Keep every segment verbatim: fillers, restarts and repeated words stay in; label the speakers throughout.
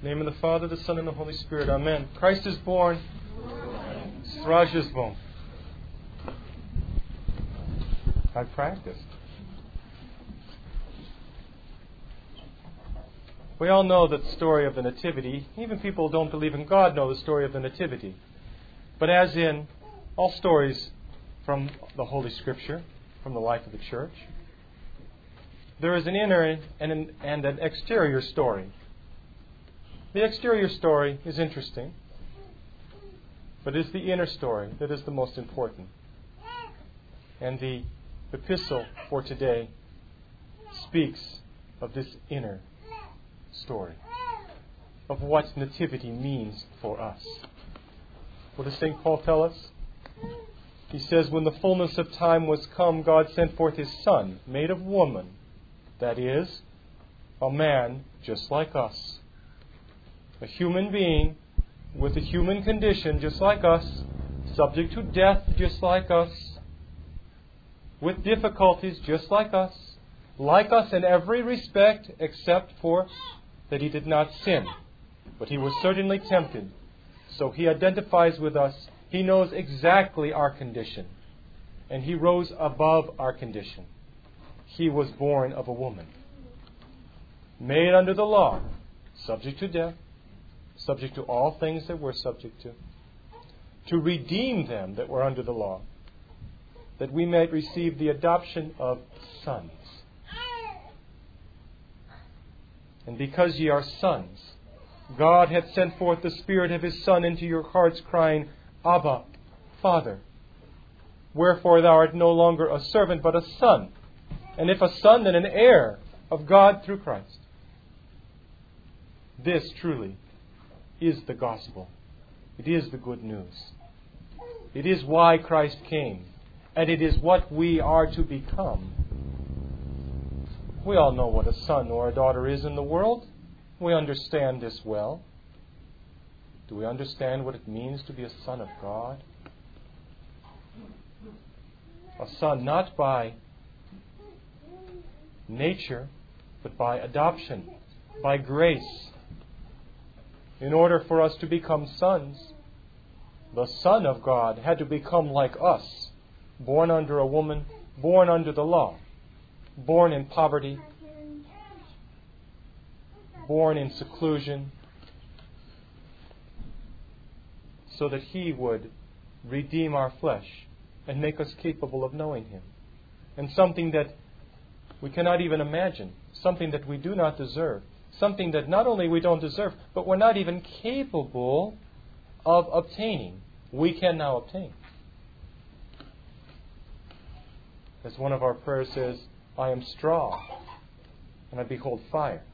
Speaker 1: In the name of the Father, the Son, and the Holy Spirit. Amen. Christ is born. Stražizvom. I practiced. We all know the story of the Nativity. Even people who don't believe in God know the story of the Nativity. But as in all stories from the Holy Scripture, from the life of the Church, there is an inner and an, and an exterior story. The exterior story is interesting, but it's the inner story that is the most important. And the epistle for today speaks of this inner story, of what nativity means for us. What does Saint Paul tell us? He says, when the fullness of time was come, God sent forth His Son, made of woman, that is, a man just like us. A human being with a human condition just like us, subject to death just like us, with difficulties just like us, like us in every respect except for that He did not sin. But He was certainly tempted. So He identifies with us. He knows exactly our condition. And He rose above our condition. He was born of a woman, made under the law, subject to death, subject to all things that we're subject to, to redeem them that were under the law, that we might receive the adoption of sons. And because ye are sons, God hath sent forth the Spirit of His Son into your hearts, crying, Abba, Father. Wherefore thou art no longer a servant, but a son. And if a son, then an heir of God through Christ. This truly is the gospel. It is the good news. It is why Christ came. And it is what we are to become. We all know what a son or a daughter is in the world. We understand this well. Do we understand what it means to be a son of God? A son not by nature, but by adoption, by grace. In order for us to become sons, the Son of God had to become like us, born under a woman, born under the law, born in poverty, born in seclusion, so that He would redeem our flesh and make us capable of knowing Him. And something that we cannot even imagine, something that we do not deserve, something that not only we don't deserve, but we're not even capable of obtaining, we can now obtain. As one of our prayers says, I am straw, and I behold fire.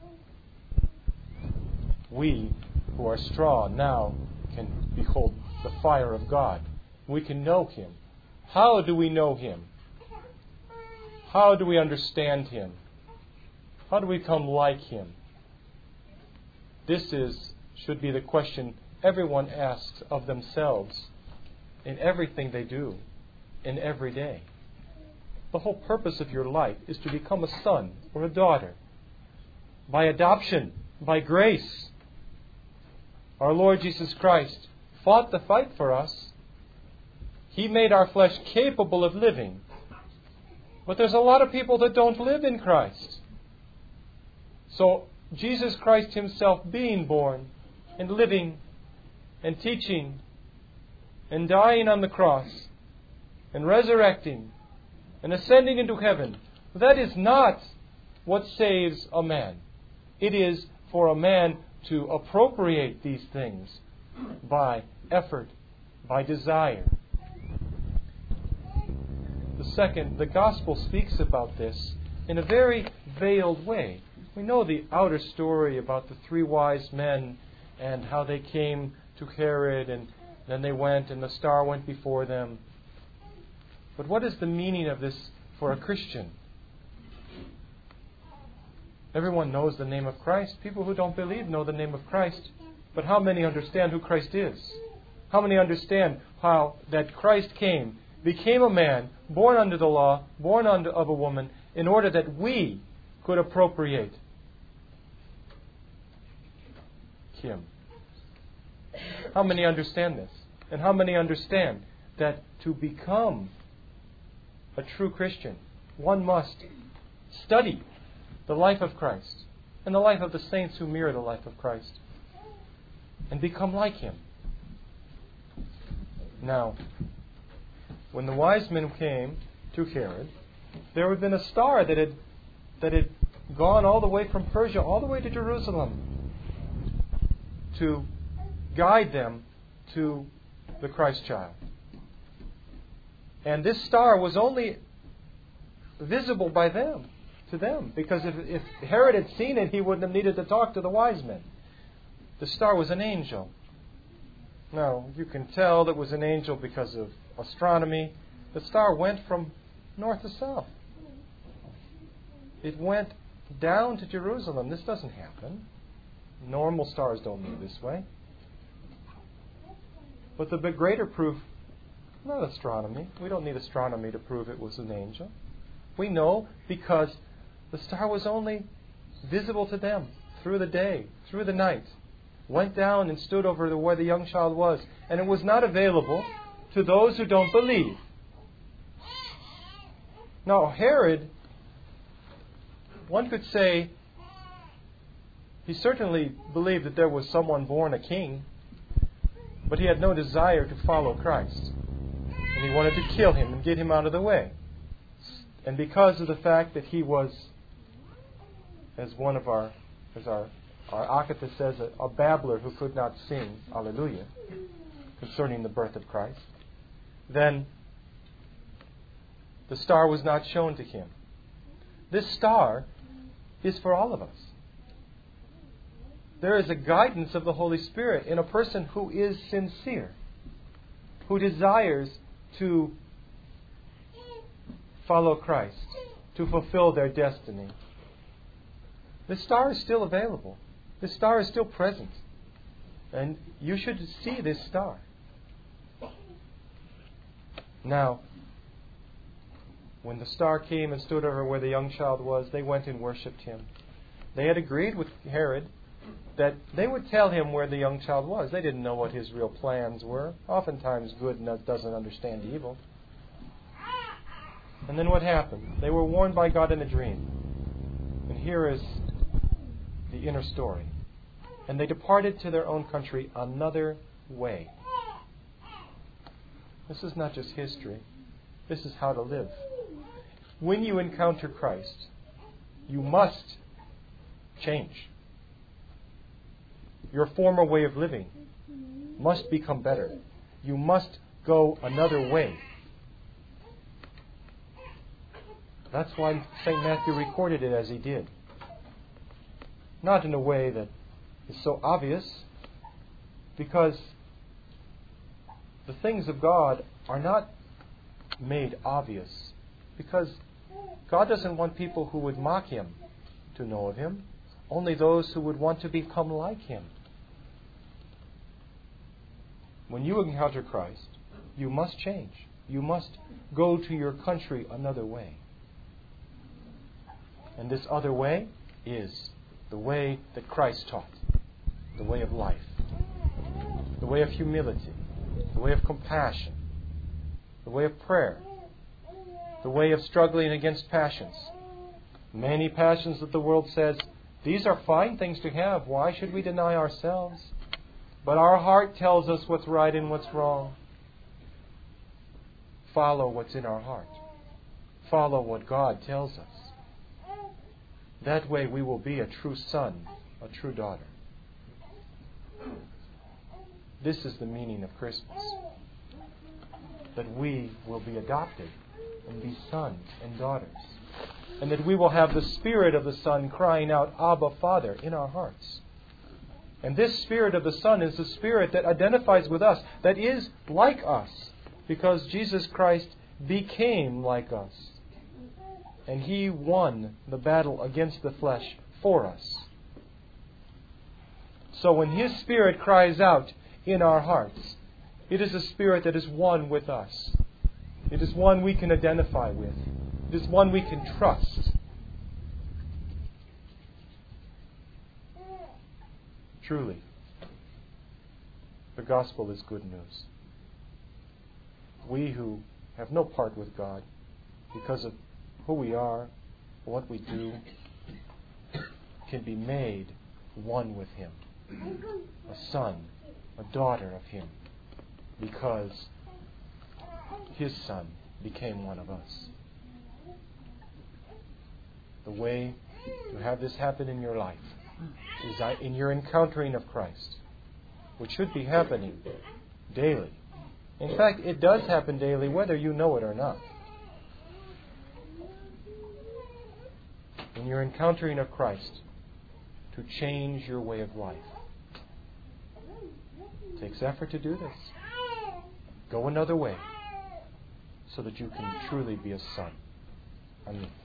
Speaker 1: We who are straw now can behold the fire of God. We can know Him. How do we know Him? How do we understand Him? How do we become like Him? This is should be the question everyone asks of themselves in everything they do, in every day. The whole purpose of your life is to become a son or a daughter by adoption, by grace. Our Lord Jesus Christ fought the fight for us. He made our flesh capable of living. But there's a lot of people that don't live in Christ. So Jesus Christ Himself being born and living and teaching and dying on the cross and resurrecting and ascending into heaven, that is not what saves a man. It is for a man to appropriate these things by effort, by desire. The second, the Gospel speaks about this in a very veiled way. We know the outer story about the three wise men and how they came to Herod and then they went and the star went before them. But what is the meaning of this for a Christian? Everyone knows the name of Christ. People who don't believe know the name of Christ. But how many understand who Christ is? How many understand how that Christ came, became a man, born under the law, born under of a woman, in order that we could appropriate Him. How many understand this? And how many understand that to become a true Christian, one must study the life of Christ and the life of the saints who mirror the life of Christ and become like Him? Now, when the wise men came to Herod, there had been a star that had that had gone all the way from Persia all the way to Jerusalem to guide them to the Christ child. And this star was only visible by them, to them, because if, if Herod had seen it, he wouldn't have needed to talk to the wise men. The star was an angel. Now, you can tell that it was an angel because of astronomy. The star went from north to south. It went down to Jerusalem. This doesn't happen. Normal stars don't move this way. But the big greater proof, not astronomy. We don't need astronomy to prove it was an angel. We know because the star was only visible to them through the day, through the night. Went down and stood over the, where the young child was. And it was not available to those who don't believe. Now, Herod, one could say, he certainly believed that there was someone born a king, but he had no desire to follow Christ. And he wanted to kill him and get him out of the way. And because of the fact that he was, as one of our, as our, our Akata says, a, a babbler who could not sing Alleluia concerning the birth of Christ, then the star was not shown to him. This star is for all of us. There is a guidance of the Holy Spirit in a person who is sincere, who desires to follow Christ, to fulfill their destiny. This star is still available. This star is still present. And you should see this star. Now, when the star came and stood over where the young child was, they went and worshipped him. They had agreed with Herod that they would tell him where the young child was. They didn't know what his real plans were. Oftentimes good doesn't understand evil. And then what happened? They were warned by God in a dream. And here is the inner story. And they departed to their own country another way. This is not just history. This is how to live. When you encounter Christ, you must change. Your former way of living must become better. You must go another way. That's why Saint Matthew recorded it as he did. Not in a way that is so obvious, because the things of God are not made obvious, because God doesn't want people who would mock Him to know of Him, only those who would want to become like Him. When you encounter Christ, you must change. You must go to your country another way. And this other way is the way that Christ taught. The way of life. The way of humility. The way of compassion. The way of prayer. The way of struggling against passions. Many passions that the world says, these are fine things to have. Why should we deny ourselves? But our heart tells us what's right and what's wrong. Follow what's in our heart. Follow what God tells us. That way we will be a true son, a true daughter. This is the meaning of Christmas. That we will be adopted and be sons and daughters. And that we will have the Spirit of the Son crying out, Abba, Father, in our hearts. And this Spirit of the Son is the Spirit that identifies with us, that is like us, because Jesus Christ became like us. And He won the battle against the flesh for us. So when His Spirit cries out in our hearts, it is a Spirit that is one with us. It is one we can identify with. It is one we can trust. Truly, the gospel is good news. We who have no part with God because of who we are, what we do, can be made one with Him, a son, a daughter of Him, because His Son became one of us. The way to have this happen in your life is in your encountering of Christ, which should be happening daily. In fact, it does happen daily whether you know it or not. In your encountering of Christ, to change your way of life. It takes effort to do this. Go another way so that you can truly be a son. Amen.